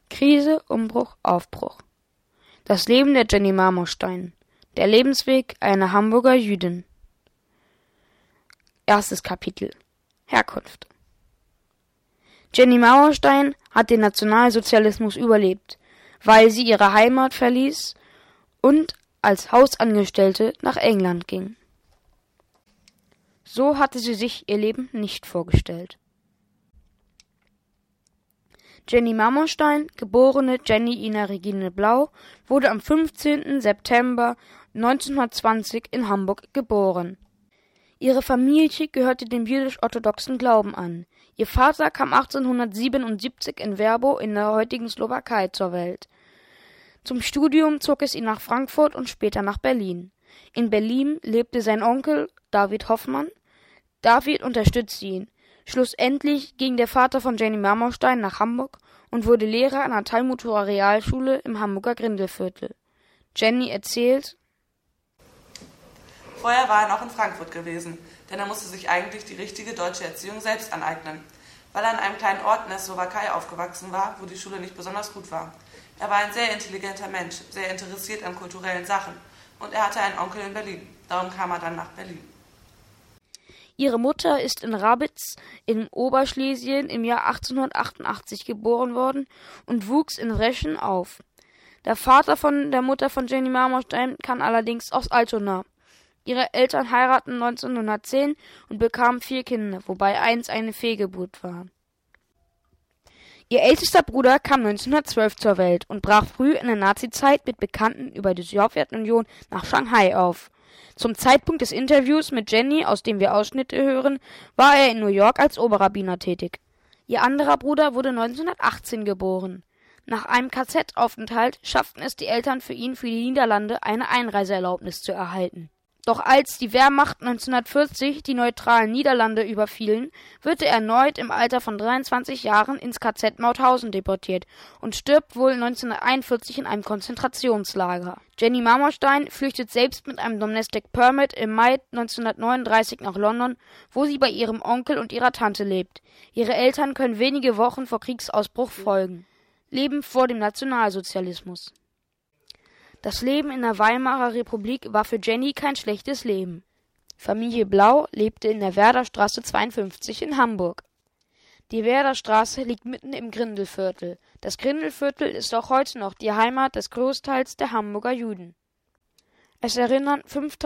Krise, Umbruch, Aufbruch. Das Leben der Jenny Marmorstein. Der Lebensweg einer Hamburger Jüdin. Erstes Kapitel. Herkunft. Jenny Marmorstein hat den Nationalsozialismus überlebt, weil sie ihre Heimat verließ und als Hausangestellte nach England ging. So hatte sie sich ihr Leben nicht vorgestellt. Jenny Marmorstein, geborene Jenny Ina Regine Blau, wurde am 15. September 1920 in Hamburg geboren. Ihre Familie gehörte dem jüdisch-orthodoxen Glauben an. Ihr Vater kam 1877 in Werbo in der heutigen Slowakei zur Welt. Zum Studium zog es ihn nach Frankfurt und später nach Berlin. In Berlin lebte sein Onkel David Hoffmann. David unterstützte ihn. Schlussendlich ging der Vater von Jenny Marmorstein nach Hamburg und wurde Lehrer an der Talmud-Tora Realschule im Hamburger Grindelviertel. Jenny erzählt: Vorher war er noch in Frankfurt gewesen, denn er musste sich eigentlich die richtige deutsche Erziehung selbst aneignen, weil er in einem kleinen Ort in der Slowakei aufgewachsen war, wo die Schule nicht besonders gut war. Er war ein sehr intelligenter Mensch, sehr interessiert an kulturellen Sachen und er hatte einen Onkel in Berlin. Darum kam er dann nach Berlin. Ihre Mutter ist in Rabitz in Oberschlesien im Jahr 1888 geboren worden und wuchs in Reschen auf. Der Vater von der Mutter von Jenny Marmorstein kam allerdings aus Altona. Ihre Eltern heirateten 1910 und bekamen 4 Kinder, wobei eins eine Fehlgeburt war. Ihr ältester Bruder kam 1912 zur Welt und brach früh in der Nazizeit mit Bekannten über die Sowjetunion nach Shanghai auf. Zum Zeitpunkt des Interviews mit Jenny, aus dem wir Ausschnitte hören, war er in New York als Oberrabbiner tätig. Ihr anderer Bruder wurde 1918 geboren. Nach einem KZ-Aufenthalt schafften es die Eltern für ihn für die Niederlande, eine Einreiseerlaubnis zu erhalten. Doch als die Wehrmacht 1940 die neutralen Niederlande überfielen, wird er erneut im Alter von 23 Jahren ins KZ Mauthausen deportiert und stirbt wohl 1941 in einem Konzentrationslager. Jenny Marmorstein flüchtet selbst mit einem Domestic Permit im Mai 1939 nach London, wo sie bei ihrem Onkel und ihrer Tante lebt. Ihre Eltern können wenige Wochen vor Kriegsausbruch folgen. Leben vor dem Nationalsozialismus. Das Leben in der Weimarer Republik war für Jenny kein schlechtes Leben. Familie Blau lebte in der Werderstraße 52 in Hamburg. Die Werderstraße liegt mitten im Grindelviertel. Das Grindelviertel ist auch heute noch die Heimat des Großteils der Hamburger Juden. Es erinnern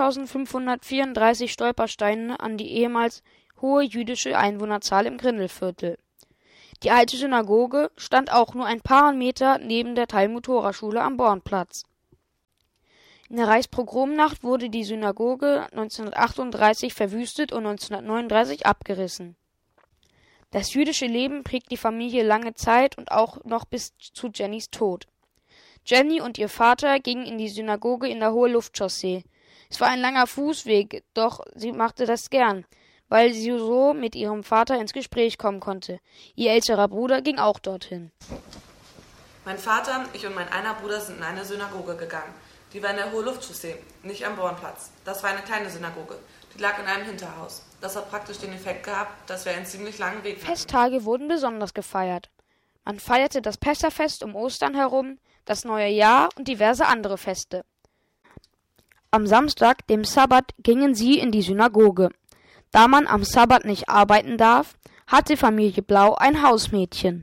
5534 Stolpersteine an die ehemals hohe jüdische Einwohnerzahl im Grindelviertel. Die alte Synagoge stand auch nur ein paar Meter neben der Talmud-Tora-Schule am Bornplatz. In der Reichspogromnacht wurde die Synagoge 1938 verwüstet und 1939 abgerissen. Das jüdische Leben prägt die Familie lange Zeit und auch noch bis zu Jennys Tod. Jenny und ihr Vater gingen in die Synagoge in der Hohe Luftchaussee. Es war ein langer Fußweg, doch sie machte das gern, weil sie so mit ihrem Vater ins Gespräch kommen konnte. Ihr älterer Bruder ging auch dorthin. Mein Vater, ich und mein einer Bruder sind in eine Synagoge gegangen. Die war in der Hohe Luftchaussee, nicht am Bornplatz. Das war eine kleine Synagoge. Die lag in einem Hinterhaus. Das hat praktisch den Effekt gehabt, dass wir einen ziemlich langen Weg hatten. Festtage wurden besonders gefeiert. Man feierte das Pessachfest um Ostern herum, das neue Jahr und diverse andere Feste. Am Samstag, dem Sabbat, gingen sie in die Synagoge. Da man am Sabbat nicht arbeiten darf, hatte Familie Blau ein Hausmädchen.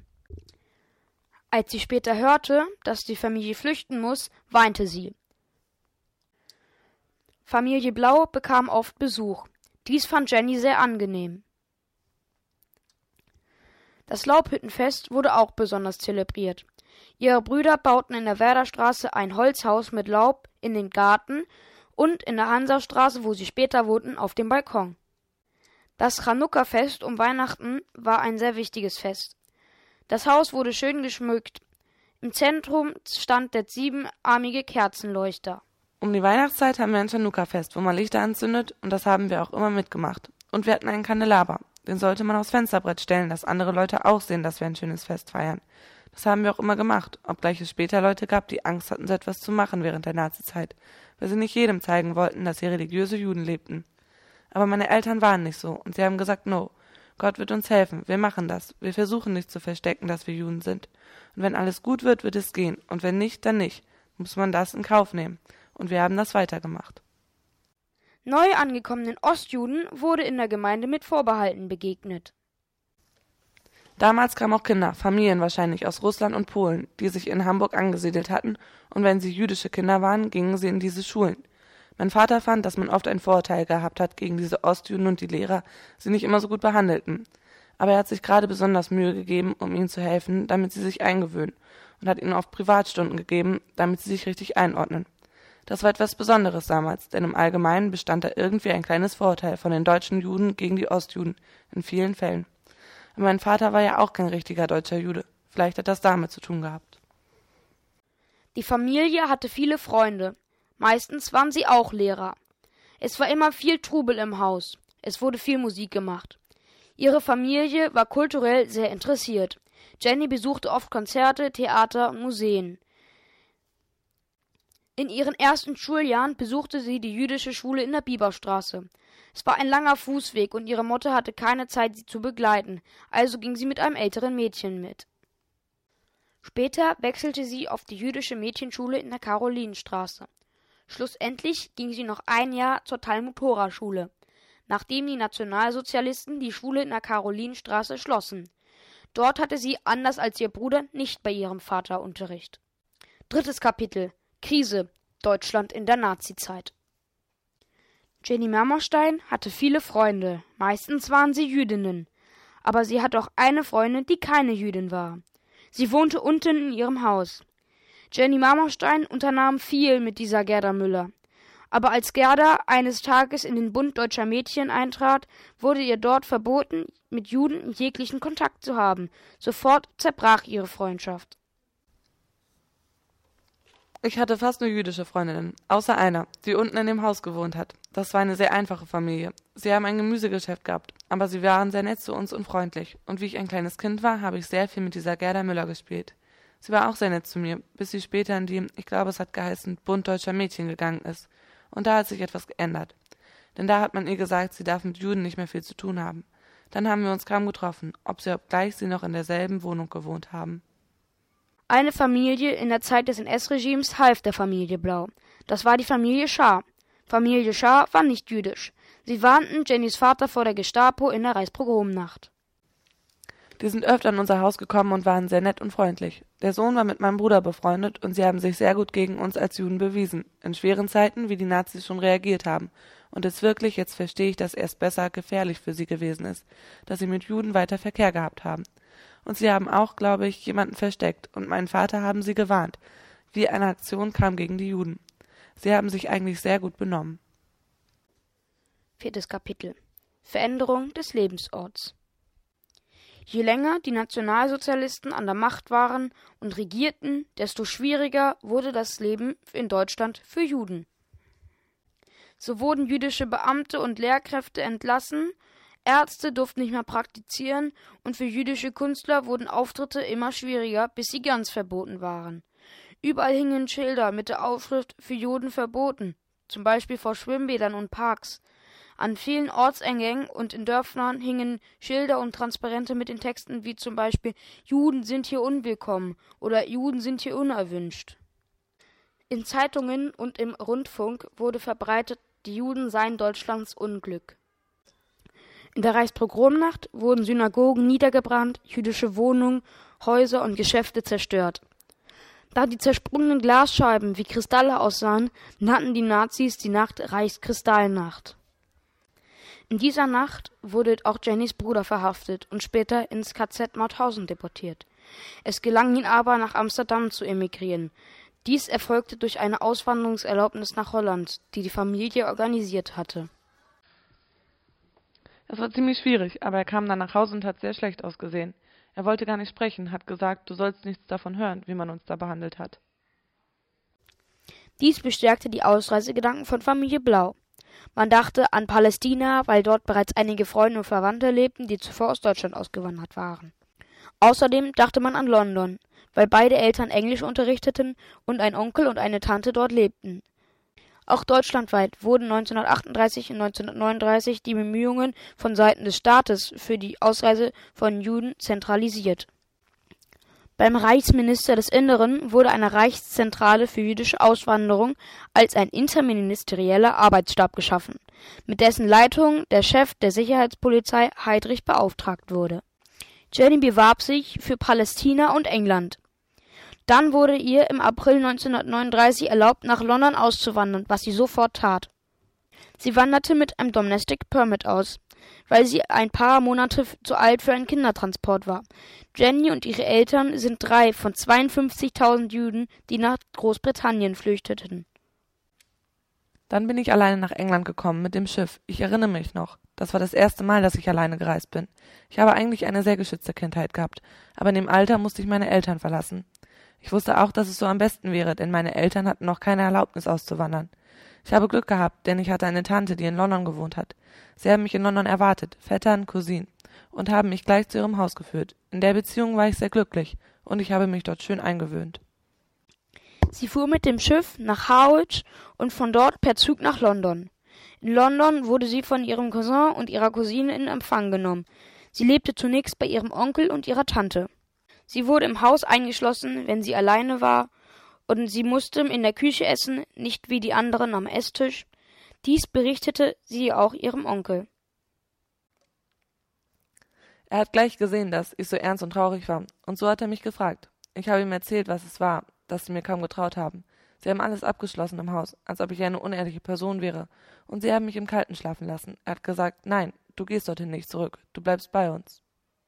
Als sie später hörte, dass die Familie flüchten muss, weinte sie. Familie Blau bekam oft Besuch. Dies fand Jenny sehr angenehm. Das Laubhüttenfest wurde auch besonders zelebriert. Ihre Brüder bauten in der Werderstraße ein Holzhaus mit Laub in den Garten und in der Hansastraße, wo sie später wohnten, auf dem Balkon. Das Chanukka-Fest um Weihnachten war ein sehr wichtiges Fest. Das Haus wurde schön geschmückt. Im Zentrum stand der 7-armige Kerzenleuchter. Um die Weihnachtszeit haben wir ein Chanukka-Fest, wo man Lichter anzündet, und das haben wir auch immer mitgemacht. Und wir hatten einen Kandelaber. Den sollte man aufs Fensterbrett stellen, dass andere Leute auch sehen, dass wir ein schönes Fest feiern. Das haben wir auch immer gemacht, obgleich es später Leute gab, die Angst hatten, so etwas zu machen während der Nazizeit, weil sie nicht jedem zeigen wollten, dass sie religiöse Juden lebten. Aber meine Eltern waren nicht so, und sie haben gesagt, no, Gott wird uns helfen, wir machen das. Wir versuchen nicht zu verstecken, dass wir Juden sind. Und wenn alles gut wird, wird es gehen. Und wenn nicht, dann nicht. Muss man das in Kauf nehmen. Und wir haben das weitergemacht. Neu angekommenen Ostjuden wurde in der Gemeinde mit Vorbehalten begegnet. Damals kamen auch Kinder, Familien wahrscheinlich aus Russland und Polen, die sich in Hamburg angesiedelt hatten, und wenn sie jüdische Kinder waren, gingen sie in diese Schulen. Mein Vater fand, dass man oft ein Vorurteil gehabt hat gegen diese Ostjuden und die Lehrer sie nicht immer so gut behandelten. Aber er hat sich gerade besonders Mühe gegeben, um ihnen zu helfen, damit sie sich eingewöhnen, und hat ihnen oft Privatstunden gegeben, damit sie sich richtig einordnen. Das war etwas Besonderes damals, denn im Allgemeinen bestand da irgendwie ein kleines Vorurteil von den deutschen Juden gegen die Ostjuden, in vielen Fällen. Aber mein Vater war ja auch kein richtiger deutscher Jude. Vielleicht hat das damit zu tun gehabt. Die Familie hatte viele Freunde. Meistens waren sie auch Lehrer. Es war immer viel Trubel im Haus. Es wurde viel Musik gemacht. Ihre Familie war kulturell sehr interessiert. Jenny besuchte oft Konzerte, Theater und Museen. In ihren ersten Schuljahren besuchte sie die jüdische Schule in der Bieberstraße. Es war ein langer Fußweg und ihre Mutter hatte keine Zeit, sie zu begleiten, also ging sie mit einem älteren Mädchen mit. Später wechselte sie auf die jüdische Mädchenschule in der Karolinenstraße. Schlussendlich ging sie noch ein Jahr zur Talmud-Tora-Schule, nachdem die Nationalsozialisten die Schule in der Karolinenstraße schlossen. Dort hatte sie, anders als ihr Bruder, nicht bei ihrem Vater Unterricht. 3. Kapitel: Krise: Deutschland in der Nazizeit. Jenny Marmorstein hatte viele Freunde, meistens waren sie Jüdinnen, aber sie hatte auch eine Freundin, die keine Jüdin war. Sie wohnte unten in ihrem Haus. Jenny Marmorstein unternahm viel mit dieser Gerda Müller. Aber als Gerda eines Tages in den Bund deutscher Mädchen eintrat, wurde ihr dort verboten, mit Juden jeglichen Kontakt zu haben. Sofort zerbrach ihre Freundschaft. Ich hatte fast nur jüdische Freundinnen, außer einer, die unten in dem Haus gewohnt hat. Das war eine sehr einfache Familie. Sie haben ein Gemüsegeschäft gehabt, aber sie waren sehr nett zu uns und freundlich. Und wie ich ein kleines Kind war, habe ich sehr viel mit dieser Gerda Müller gespielt. Sie war auch sehr nett zu mir, bis sie später in die, ich glaube es hat geheißen, Bund deutscher Mädchen gegangen ist. Und da hat sich etwas geändert. Denn da hat man ihr gesagt, sie darf mit Juden nicht mehr viel zu tun haben. Dann haben wir uns kaum getroffen, obgleich sie noch in derselben Wohnung gewohnt haben. Eine Familie in der Zeit des NS-Regimes half der Familie Blau. Das war die Familie Schaar. Familie Schaar war nicht jüdisch. Sie warnten Jennys Vater vor der Gestapo in der Reichspogromnacht. Die sind öfter in unser Haus gekommen und waren sehr nett und freundlich. Der Sohn war mit meinem Bruder befreundet und sie haben sich sehr gut gegen uns als Juden bewiesen, in schweren Zeiten, wie die Nazis schon reagiert haben. Und jetzt verstehe ich, dass erst besser gefährlich für sie gewesen ist, dass sie mit Juden weiter Verkehr gehabt haben. Und sie haben auch, glaube ich, jemanden versteckt und meinen Vater haben sie gewarnt, wie eine Aktion kam gegen die Juden. Sie haben sich eigentlich sehr gut benommen. 4. Kapitel: Veränderung des Lebensorts. Je länger die Nationalsozialisten an der Macht waren und regierten, desto schwieriger wurde das Leben in Deutschland für Juden. So wurden jüdische Beamte und Lehrkräfte entlassen, Ärzte durften nicht mehr praktizieren und für jüdische Künstler wurden Auftritte immer schwieriger, bis sie ganz verboten waren. Überall hingen Schilder mit der Aufschrift „Für Juden verboten", zum Beispiel vor Schwimmbädern und Parks. An vielen Ortseingängen und in Dörfern hingen Schilder und Transparente mit den Texten wie zum Beispiel „Juden sind hier unwillkommen" oder „Juden sind hier unerwünscht". In Zeitungen und im Rundfunk wurde verbreitet, die Juden seien Deutschlands Unglück. In der Reichspogromnacht wurden Synagogen niedergebrannt, jüdische Wohnungen, Häuser und Geschäfte zerstört. Da die zersprungenen Glasscheiben wie Kristalle aussahen, nannten die Nazis die Nacht Reichskristallnacht. In dieser Nacht wurde auch Jennys Bruder verhaftet und später ins KZ Mauthausen deportiert. Es gelang ihm aber, nach Amsterdam zu emigrieren. Dies erfolgte durch eine Auswanderungserlaubnis nach Holland, die die Familie organisiert hatte. Es war ziemlich schwierig, aber er kam dann nach Hause und hat sehr schlecht ausgesehen. Er wollte gar nicht sprechen, hat gesagt, du sollst nichts davon hören, wie man uns da behandelt hat. Dies bestärkte die Ausreisegedanken von Familie Blau. Man dachte an Palästina, weil dort bereits einige Freunde und Verwandte lebten, die zuvor aus Deutschland ausgewandert waren. Außerdem dachte man an London, weil beide Eltern Englisch unterrichteten und ein Onkel und eine Tante dort lebten. Auch deutschlandweit wurden 1938 und 1939 die Bemühungen von Seiten des Staates für die Ausreise von Juden zentralisiert. Beim Reichsminister des Inneren wurde eine Reichszentrale für jüdische Auswanderung als ein interministerieller Arbeitsstab geschaffen, mit dessen Leitung der Chef der Sicherheitspolizei Heydrich beauftragt wurde. Jenny bewarb sich für Palästina und England. Dann wurde ihr im April 1939 erlaubt, nach London auszuwandern, was sie sofort tat. Sie wanderte mit einem Domestic Permit aus, weil sie ein paar Monate zu alt für einen Kindertransport war. Jenny und ihre Eltern sind 3 von 52.000 Juden, die nach Großbritannien flüchteten. Dann bin ich alleine nach England gekommen mit dem Schiff. Ich erinnere mich noch. Das war das erste Mal, dass ich alleine gereist bin. Ich habe eigentlich eine sehr geschützte Kindheit gehabt, aber in dem Alter musste ich meine Eltern verlassen. Ich wusste auch, dass es so am besten wäre, denn meine Eltern hatten noch keine Erlaubnis auszuwandern. Ich habe Glück gehabt, denn ich hatte eine Tante, die in London gewohnt hat. Sie haben mich in London erwartet, Vettern, Cousinen, und haben mich gleich zu ihrem Haus geführt. In der Beziehung war ich sehr glücklich, und ich habe mich dort schön eingewöhnt. Sie fuhr mit dem Schiff nach Harwich und von dort per Zug nach London. In London wurde sie von ihrem Cousin und ihrer Cousine in Empfang genommen. Sie lebte zunächst bei ihrem Onkel und ihrer Tante. Sie wurde im Haus eingeschlossen, wenn sie alleine war, und sie musste in der Küche essen, nicht wie die anderen am Esstisch. Dies berichtete sie auch ihrem Onkel. Er hat gleich gesehen, dass ich so ernst und traurig war, und so hat er mich gefragt. Ich habe ihm erzählt, was es war, dass sie mir kaum getraut haben. Sie haben alles abgeschlossen im Haus, als ob ich eine unehrliche Person wäre, und sie haben mich im Kalten schlafen lassen. Er hat gesagt, nein, du gehst dorthin nicht zurück, du bleibst bei uns.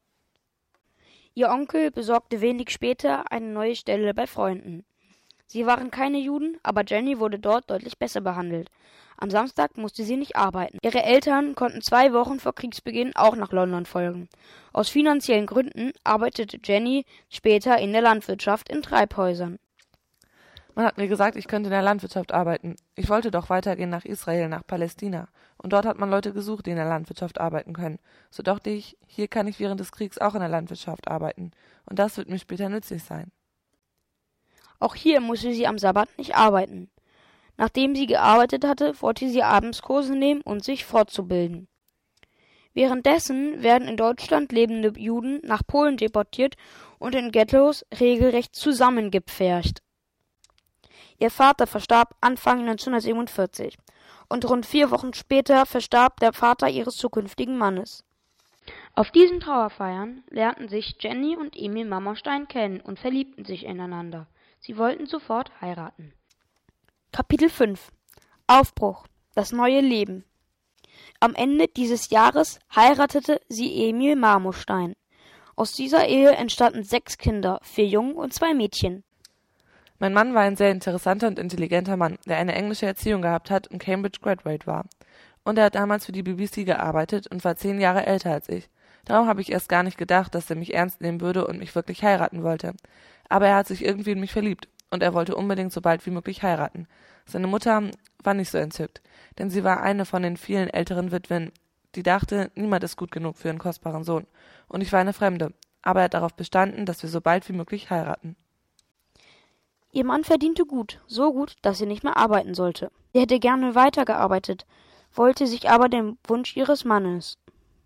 Ihr Onkel besorgte wenig später eine neue Stelle bei Freunden. Sie waren keine Juden, aber Jenny wurde dort deutlich besser behandelt. Am Samstag musste sie nicht arbeiten. Ihre Eltern konnten 2 Wochen vor Kriegsbeginn auch nach London folgen. Aus finanziellen Gründen arbeitete Jenny später in der Landwirtschaft in Treibhäusern. Man hat mir gesagt, ich könnte in der Landwirtschaft arbeiten. Ich wollte doch weitergehen nach Israel, nach Palästina. Und dort hat man Leute gesucht, die in der Landwirtschaft arbeiten können. So dachte ich, hier kann ich während des Kriegs auch in der Landwirtschaft arbeiten. Und das wird mir später nützlich sein. Auch hier musste sie am Sabbat nicht arbeiten. Nachdem sie gearbeitet hatte, wollte sie abends Kurse nehmen und sich fortzubilden. Währenddessen werden in Deutschland lebende Juden nach Polen deportiert und in Ghettos regelrecht zusammengepfercht. Ihr Vater verstarb Anfang 1947 und rund 4 Wochen später verstarb der Vater ihres zukünftigen Mannes. Auf diesen Trauerfeiern lernten sich Jenny und Emil Marmorstein kennen und verliebten sich ineinander. Sie wollten sofort heiraten. Kapitel 5 Aufbruch. Das neue Leben. Am Ende dieses Jahres heiratete sie Emil Marmorstein. Aus dieser Ehe entstanden 6 Kinder, 4 Jungen und 2 Mädchen. Mein Mann war ein sehr interessanter und intelligenter Mann, der eine englische Erziehung gehabt hat und Cambridge Graduate war. Und er hat damals für die BBC gearbeitet und war 10 Jahre älter als ich. Darum habe ich erst gar nicht gedacht, dass er mich ernst nehmen würde und mich wirklich heiraten wollte. Aber er hat sich irgendwie in mich verliebt und er wollte unbedingt so bald wie möglich heiraten. Seine Mutter war nicht so entzückt, denn sie war eine von den vielen älteren Witwen, die dachte, niemand ist gut genug für ihren kostbaren Sohn. Und ich war eine Fremde, aber er hat darauf bestanden, dass wir so bald wie möglich heiraten. Ihr Mann verdiente gut, so gut, dass sie nicht mehr arbeiten sollte. Sie hätte gerne weitergearbeitet, wollte sich aber dem Wunsch ihres Mannes.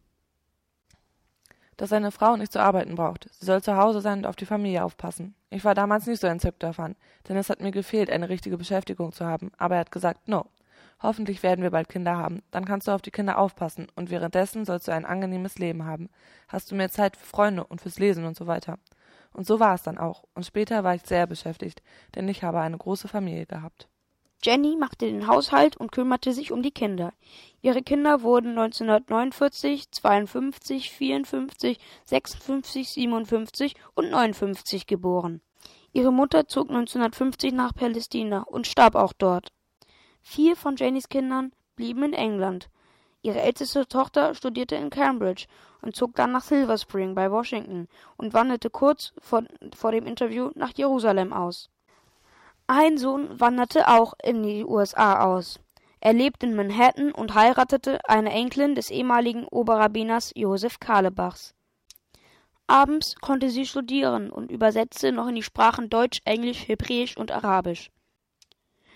Dass seine Frau nicht zu arbeiten braucht. Sie soll zu Hause sein und auf die Familie aufpassen. Ich war damals nicht so entzückt davon, denn es hat mir gefehlt, eine richtige Beschäftigung zu haben, aber er hat gesagt, no. Hoffentlich werden wir bald Kinder haben, dann kannst du auf die Kinder aufpassen und währenddessen sollst du ein angenehmes Leben haben. Hast du mehr Zeit für Freunde und fürs Lesen und so weiter. Und so war es dann auch. Und später war ich sehr beschäftigt, denn ich habe eine große Familie gehabt. Jenny machte den Haushalt und kümmerte sich um die Kinder. Ihre Kinder wurden 1949, 52, 54, 56, 57 und 59 geboren. Ihre Mutter zog 1950 nach Palästina und starb auch dort. 4 von Jennys Kindern blieben in England. Ihre älteste Tochter studierte in Cambridge und zog dann nach Silver Spring bei Washington und wanderte kurz vor dem Interview nach Jerusalem aus. Ein Sohn wanderte auch in die USA aus. Er lebt in Manhattan und heiratete eine Enkelin des ehemaligen Oberrabbiners Josef Carlebachs. Abends konnte sie studieren und übersetzte noch in die Sprachen Deutsch, Englisch, Hebräisch und Arabisch.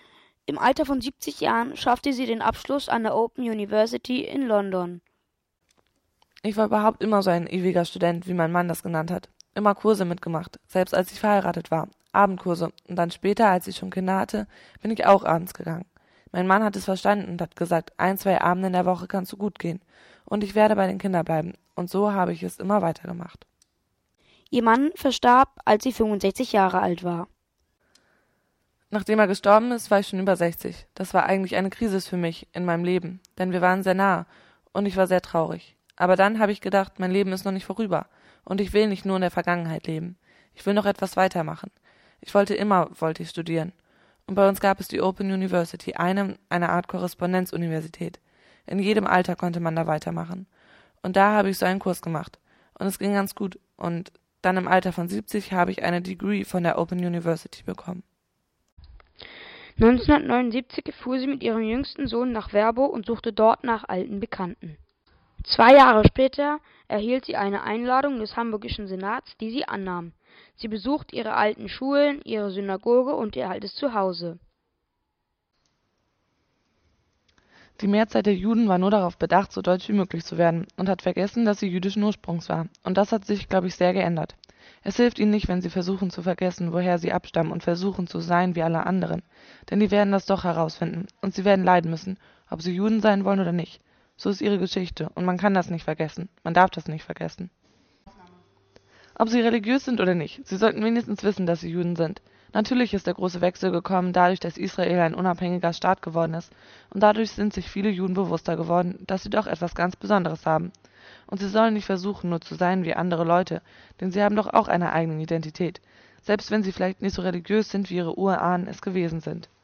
Im Alter von 70 Jahren schaffte sie den Abschluss an der Open University in London. Ich war überhaupt immer so ein ewiger Student, wie mein Mann das genannt hat. Immer Kurse mitgemacht, selbst als ich verheiratet war. Abendkurse. Und dann später, als ich schon Kinder hatte, bin ich auch abends gegangen. Mein Mann hat es verstanden und hat gesagt, 1, 2 Abende in der Woche kannst du gut gehen. Und ich werde bei den Kindern bleiben. Und so habe ich es immer weitergemacht. Ihr Mann verstarb, als sie 65 Jahre alt war. Nachdem er gestorben ist, war ich schon über 60. Das war eigentlich eine Krise für mich in meinem Leben, denn wir waren sehr nah und ich war sehr traurig. Aber dann habe ich gedacht, mein Leben ist noch nicht vorüber und ich will nicht nur in der Vergangenheit leben. Ich will noch etwas weitermachen. Wollte ich studieren. Und bei uns gab es die Open University, eine Art Korrespondenzuniversität. In jedem Alter konnte man da weitermachen. Und da habe ich so einen Kurs gemacht. Und es ging ganz gut. Und dann im Alter von 70 habe ich eine Degree von der Open University bekommen. 1979 fuhr sie mit ihrem jüngsten Sohn nach Verbo und suchte dort nach alten Bekannten. 2 Jahre später erhielt sie eine Einladung des Hamburgischen Senats, die sie annahm. Sie besucht ihre alten Schulen, ihre Synagoge und ihr altes Zuhause. Die Mehrzahl der Juden war nur darauf bedacht, so deutsch wie möglich zu werden und hat vergessen, dass sie jüdischen Ursprungs war. Und das hat sich, glaube ich, sehr geändert. Es hilft ihnen nicht, wenn sie versuchen zu vergessen, woher sie abstammen und versuchen zu sein wie alle anderen. Denn die werden das doch herausfinden und sie werden leiden müssen, ob sie Juden sein wollen oder nicht. So ist ihre Geschichte und man kann das nicht vergessen. Man darf das nicht vergessen. Ob sie religiös sind oder nicht, sie sollten wenigstens wissen, dass sie Juden sind. Natürlich ist der große Wechsel gekommen, dadurch, dass Israel ein unabhängiger Staat geworden ist. Und dadurch sind sich viele Juden bewusster geworden, dass sie doch etwas ganz Besonderes haben. Und sie sollen nicht versuchen, nur zu sein wie andere Leute, denn sie haben doch auch eine eigene Identität, selbst wenn sie vielleicht nicht so religiös sind, wie ihre Urahnen es gewesen sind.